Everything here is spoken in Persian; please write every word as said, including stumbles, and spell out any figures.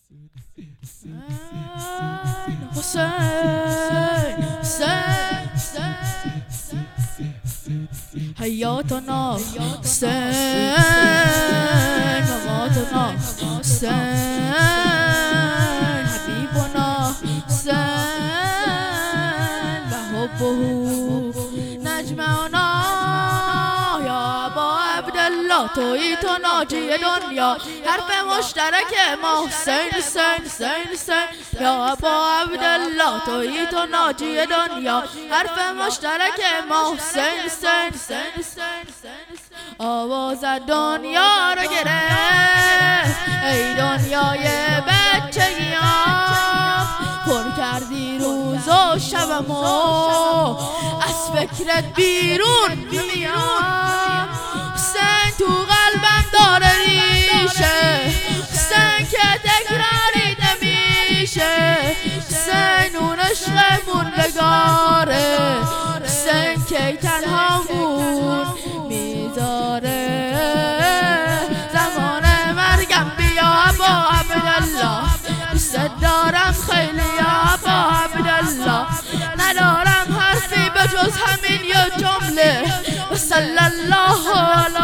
حسین حسین حیاتنا حسین مماتنا حسین حبیبنا حسین و حبه نجمعنا یا ابا عبدالله تویی تو ناجی دنیا حرف مشترک ما حسین حسین حسین حسین یا ابا عبدالله تویی تو ناجی دنیا حرف مشترک ما حسین حسین حسین حسین آواز دنیا رو گرفت ای دنیای بچگیام پر کردی روز و شبمو از فکرت بیرون میام حسین تو قلبم داره ریشه حسین که تکراری نمیشه حسین اون عشق موندگاره حسین که تنهامون میذاره زمان مرگم بیا ابا عبدالله دوست دارم خیلی ابا عبدالله ندارم حرفی به جز همین یه جمله صلی الله علی